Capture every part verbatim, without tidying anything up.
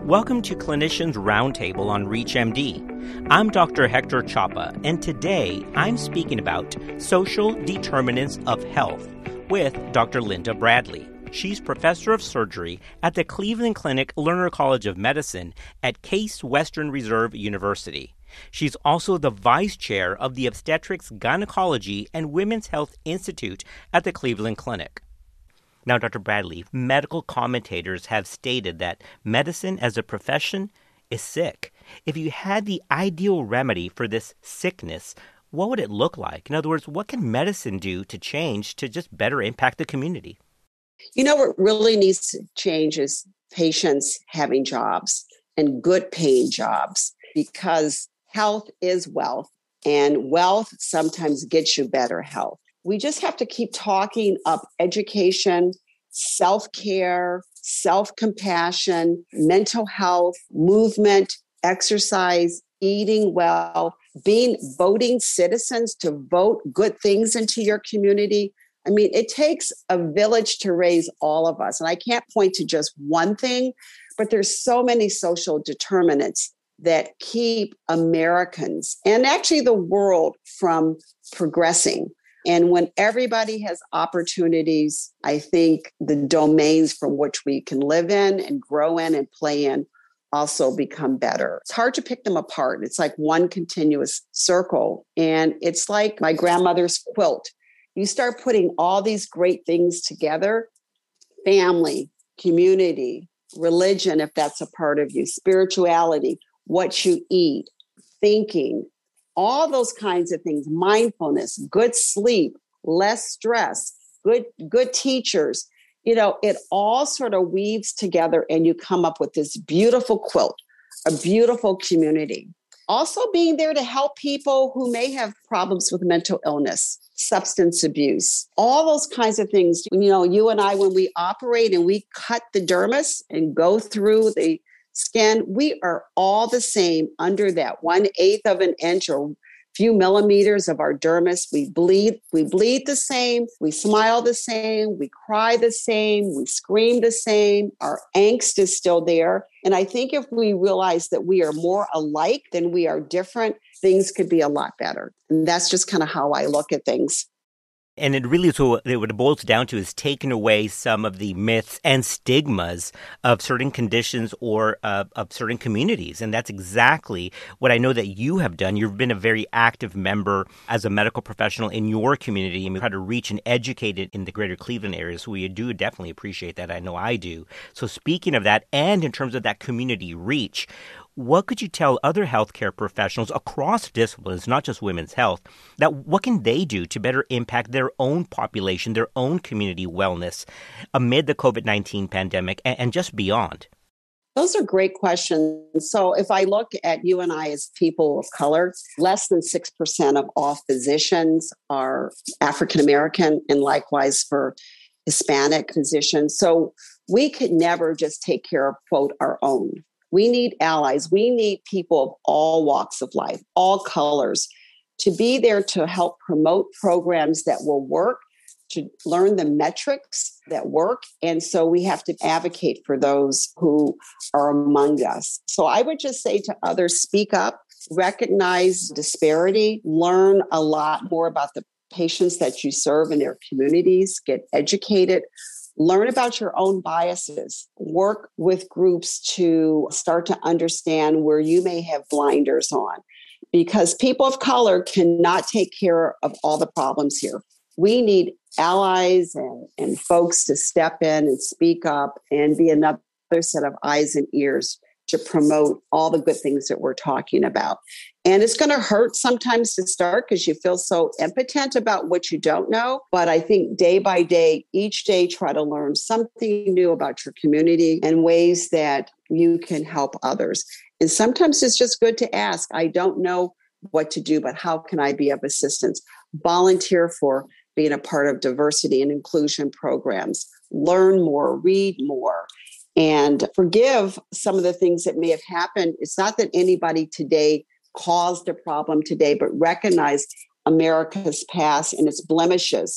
Welcome to Clinicians Roundtable on ReachMD. I'm Doctor Hector Chapa, and today I'm speaking about social determinants of health with Doctor Linda Bradley. She's professor of surgery at the Cleveland Clinic Lerner College of Medicine at Case Western Reserve University. She's also the vice chair of the Obstetrics, Gynecology, and Women's Health Institute at the Cleveland Clinic. Now, Doctor Bradley, medical commentators have stated that medicine as a profession is sick. If you had the ideal remedy for this sickness, what would it look like? In other words, what can medicine do to change to just better impact the community? You know, what really needs to change is patients having jobs and good paying jobs, because health is wealth, and wealth sometimes gets you better health. We just have to keep talking up education, self-care, self-compassion, mental health, movement, exercise, eating well, being voting citizens to vote good things into your community. I mean, it takes a village to raise all of us. And I can't point to just one thing, but there's so many social determinants that keep Americans and actually the world from progressing. And when everybody has opportunities, I think the domains from which we can live in and grow in and play in also become better. It's hard to pick them apart. It's like one continuous circle. And it's like my grandmother's quilt. You start putting all these great things together: family, community, religion, if that's a part of you, spirituality, what you eat, thinking, all those kinds of things, mindfulness, good sleep, less stress, good, good teachers. You know, it all sort of weaves together and you come up with this beautiful quilt, a beautiful community. Also being there to help people who may have problems with mental illness, substance abuse, all those kinds of things. You know, you and I, when we operate and we cut the dermis and go through the skin, we are all the same under that one eighth of an inch or few millimeters of our dermis. We bleed, we bleed the same, we smile the same, we cry the same, we scream the same, our angst is still there. And I think if we realize that we are more alike than we are different, things could be a lot better. And that's just kind of how I look at things. And it really, so what it boils down to is taking away some of the myths and stigmas of certain conditions or uh, of certain communities. And that's exactly what I know that you have done. You've been a very active member as a medical professional in your community, and we try to reach and educate it in the greater Cleveland area. So we do definitely appreciate that. I know I do. So speaking of that, and in terms of that community reach, what could you tell other healthcare professionals across disciplines, not just women's health, that what can they do to better impact their own population, their own community wellness amid the covid nineteen pandemic and, and just beyond? Those are great questions. So if I look at you and I as people of color, less than six percent of all physicians are African American, and likewise for Hispanic physicians. So we could never just take care of, quote, our own. We need allies. We need people of all walks of life, all colors, to be there to help promote programs that will work, to learn the metrics that work. And so we have to advocate for those who are among us. So I would just say to others, speak up, recognize disparity, learn a lot more about the patients that you serve in their communities, get educated. Learn about your own biases. Work with groups to start to understand where you may have blinders on, because people of color cannot take care of all the problems here. We need allies and, and folks to step in and speak up and be another set of eyes and ears to promote all the good things that we're talking about. And it's going to hurt sometimes to start because you feel so impotent about what you don't know. But I think day by day, each day, try to learn something new about your community and ways that you can help others. And sometimes it's just good to ask, I don't know what to do, but how can I be of assistance? Volunteer for being a part of diversity and inclusion programs. Learn more, read more. And forgive some of the things that may have happened. It's not that anybody today caused a problem today, but recognize America's past and its blemishes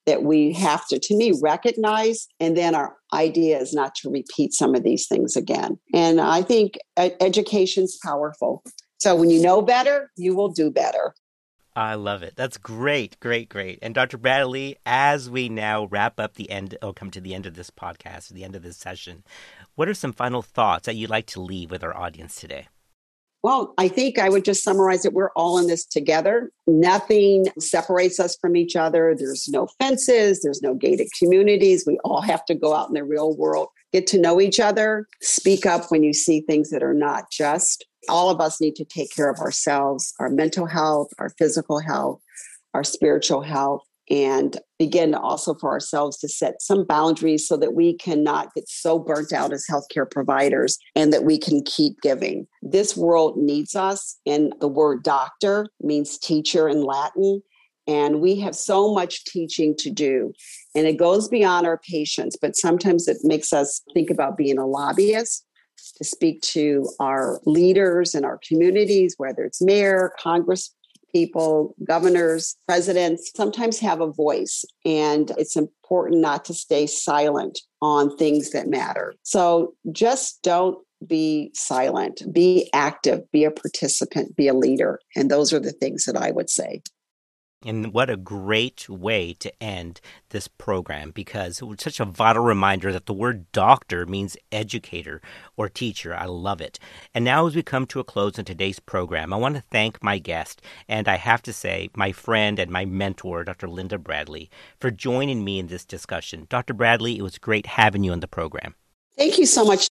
that we have to, to me, recognize. And then our idea is not to repeat some of these things again. And I think education's powerful. So when you know better, you will do better. I love it. That's great, great, great. And Doctor Bradley, as we now wrap up the end, or come to the end of this podcast, the end of this session, what are some final thoughts that you'd like to leave with our audience today? Well, I think I would just summarize it. We're all in this together. Nothing separates us from each other. There's no fences. There's no gated communities. We all have to go out in the real world, get to know each other, speak up when you see things that are not just. All of us need to take care of ourselves, our mental health, our physical health, our spiritual health, and begin also for ourselves to set some boundaries so that we cannot get so burnt out as healthcare providers and that we can keep giving. This world needs us, and the word doctor means teacher in Latin, and we have so much teaching to do, and it goes beyond our patients, but sometimes it makes us think about being a lobbyist, to speak to our leaders in our communities, whether it's mayor, Congress people, governors, presidents, sometimes have a voice. And it's important not to stay silent on things that matter. So just don't be silent, be active, be a participant, be a leader. And those are the things that I would say. And what a great way to end this program, because it was such a vital reminder that the word doctor means educator or teacher. I love it. And now as we come to a close in today's program, I want to thank my guest, and I have to say my friend and my mentor, Doctor Linda Bradley, for joining me in this discussion. Doctor Bradley, it was great having you on the program. Thank you so much.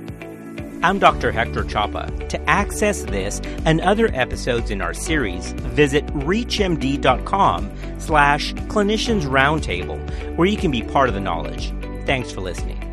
I'm Doctor Hector Chapa. To access this and other episodes in our series, visit reachmd.com slash clinicians roundtable, where you can be part of the knowledge. Thanks for listening.